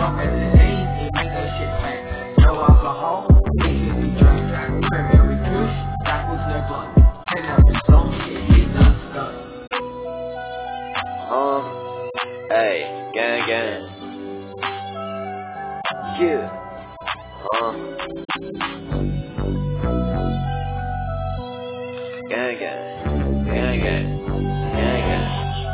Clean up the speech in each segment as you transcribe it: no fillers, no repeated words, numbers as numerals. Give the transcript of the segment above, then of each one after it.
off at the knees, he make that shit fat. No alcohol, niggas we drunk. Primary push, backwards never. And up his own shit, he's not stuck. Hey, gang, gang. Yeah. Gang, gang. Gang, gang. Gang, gang.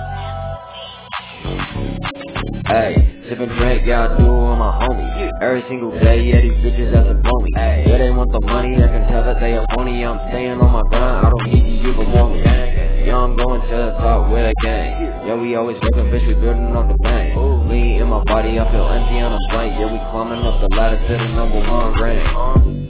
Hey, sippin' drink, yeah, I do it with my homies. Every single day, yeah, these bitches that's a phony. Yeah, they want the money, I can tell that they a phony. I'm staying on my grind, I don't need you, you can want me. Yeah, I'm going to the top with a gang. Yeah, we always working, bitch, we building up the bank. Lean in my body, I feel empty and I'm blank. Yeah, we climbing up the ladder to the #1 rank.